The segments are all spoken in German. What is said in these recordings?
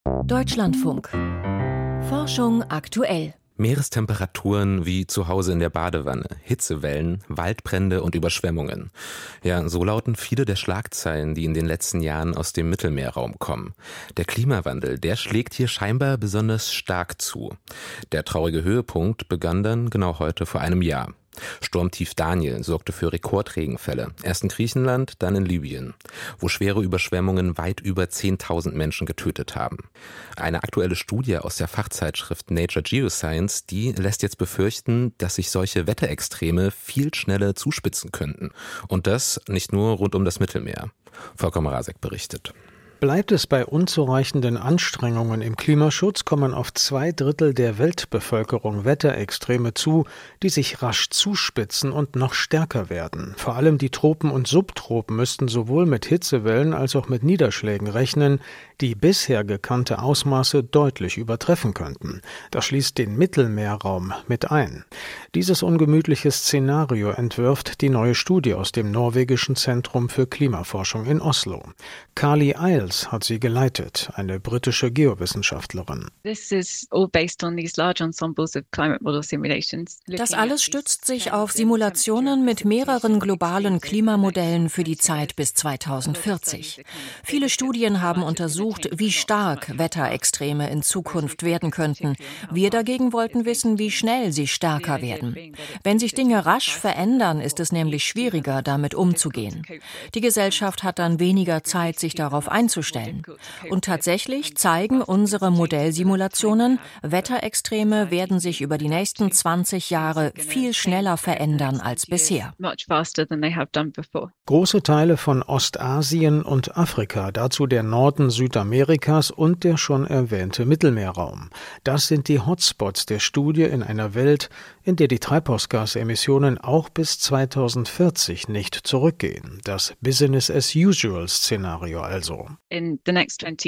Deutschlandfunk. Forschung aktuell. Meerestemperaturen wie zu Hause in der Badewanne, Hitzewellen, Waldbrände und Überschwemmungen. Ja, so lauten viele der Schlagzeilen, die in den letzten Jahren aus dem Mittelmeerraum kommen. Der Klimawandel, der schlägt hier scheinbar besonders stark zu. Der traurige Höhepunkt begann dann genau heute vor einem Jahr. Sturmtief Daniel sorgte für Rekordregenfälle, erst in Griechenland, dann in Libyen, wo schwere Überschwemmungen weit über 10.000 Menschen getötet haben. Eine aktuelle Studie aus der Fachzeitschrift Nature Geoscience, die lässt jetzt befürchten, dass sich solche Wetterextreme viel schneller zuspitzen könnten. Und das nicht nur rund um das Mittelmeer. Volker Mrazek berichtet. Bleibt es bei unzureichenden Anstrengungen im Klimaschutz, kommen auf 2/3 der Weltbevölkerung Wetterextreme zu, die sich rasch zuspitzen und noch stärker werden. Vor allem die Tropen und Subtropen müssten sowohl mit Hitzewellen als auch mit Niederschlägen rechnen, die bisher gekannte Ausmaße deutlich übertreffen könnten. Das schließt den Mittelmeerraum mit ein. Dieses ungemütliche Szenario entwirft die neue Studie aus dem norwegischen Zentrum für Klimaforschung in Oslo. Carly Isles hat sie geleitet, eine britische Geowissenschaftlerin. Das alles stützt sich auf Simulationen mit mehreren globalen Klimamodellen für die Zeit bis 2040. Viele Studien haben untersucht, wie stark Wetterextreme in Zukunft werden könnten. Wir dagegen wollten wissen, wie schnell sie stärker werden. Wenn sich Dinge rasch verändern, ist es nämlich schwieriger, damit umzugehen. Die Gesellschaft hat dann weniger Zeit, sich darauf einzustellen. Und tatsächlich zeigen unsere Modellsimulationen, Wetterextreme werden sich über die nächsten 20 Jahre viel schneller verändern als bisher. Große Teile von Ostasien und Afrika, dazu der Norden Südamerikas und der schon erwähnte Mittelmeerraum. Das sind die Hotspots der Studie in einer Welt, in der die Treibhausgasemissionen auch bis 2040 nicht zurückgehen. Das Business-as-usual-Szenario also. In den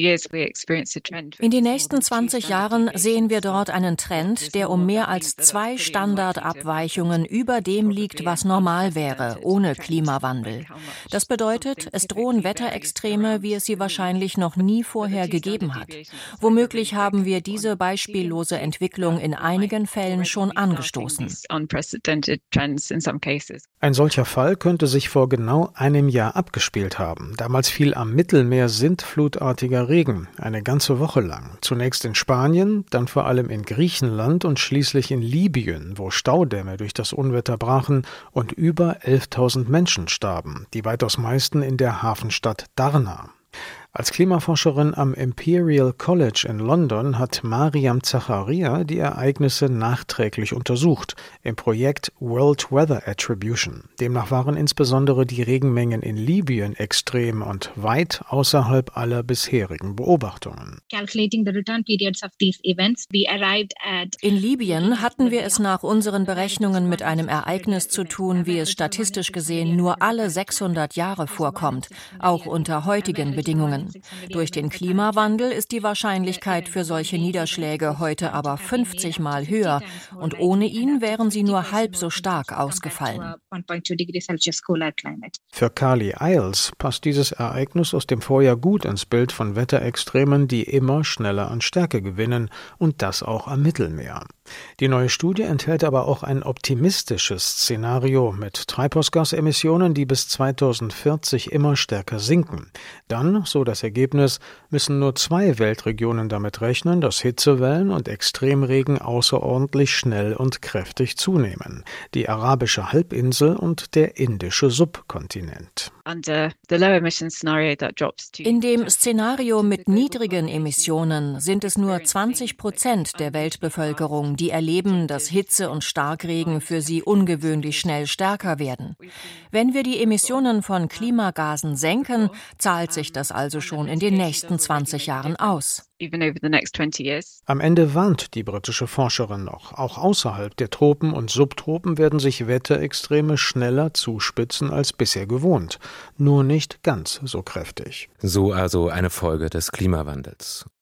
nächsten 20 Jahren sehen wir dort einen Trend, der um mehr als 2 Standardabweichungen über dem liegt, was normal wäre, ohne Klimawandel. Das bedeutet, es drohen Wetterextreme, wie es sie wahrscheinlich noch nie vorher gegeben hat. Womöglich haben wir diese beispiellose Entwicklung in einigen Fällen schon angestoßen. Ein solcher Fall könnte sich vor genau einem Jahr abgespielt haben. Damals fiel am Mittelmeer sintflutartiger Regen, eine ganze Woche lang. Zunächst in Spanien, dann vor allem in Griechenland und schließlich in Libyen, wo Staudämme durch das Unwetter brachen und über 11.000 Menschen starben, die weitaus meisten in der Hafenstadt Darna. Als Klimaforscherin am Imperial College in London hat Mariam Zacharia die Ereignisse nachträglich untersucht im Projekt World Weather Attribution. Demnach waren insbesondere die Regenmengen in Libyen extrem und weit außerhalb aller bisherigen Beobachtungen. In Libyen hatten wir es nach unseren Berechnungen mit einem Ereignis zu tun, wie es statistisch gesehen nur alle 600 Jahre vorkommt, auch unter heutigen Bedingungen. Durch den Klimawandel ist die Wahrscheinlichkeit für solche Niederschläge heute aber 50 Mal höher und ohne ihn wären sie nur halb so stark ausgefallen. Für Carly Isles passt dieses Ereignis aus dem Vorjahr gut ins Bild von Wetterextremen, die immer schneller an Stärke gewinnen und das auch am Mittelmeer. Die neue Studie enthält aber auch ein optimistisches Szenario mit Treibhausgasemissionen, die bis 2040 immer stärker sinken. Dann, so das Ergebnis, müssen nur 2 Weltregionen damit rechnen, dass Hitzewellen und Extremregen außerordentlich schnell und kräftig zunehmen: die arabische Halbinsel und der indische Subkontinent. In dem Szenario mit niedrigen Emissionen sind es nur 20% der Weltbevölkerung, die erleben, dass Hitze und Starkregen für sie ungewöhnlich schnell stärker werden. Wenn wir die Emissionen von Klimagasen senken, zahlt sich das also schon in den nächsten 20 Jahren aus. Am Ende warnt die britische Forscherin noch. Auch außerhalb der Tropen und Subtropen werden sich Wetterextreme schneller zuspitzen als bisher gewohnt. Nur nicht ganz so kräftig. So also eine Folge des Klimawandels.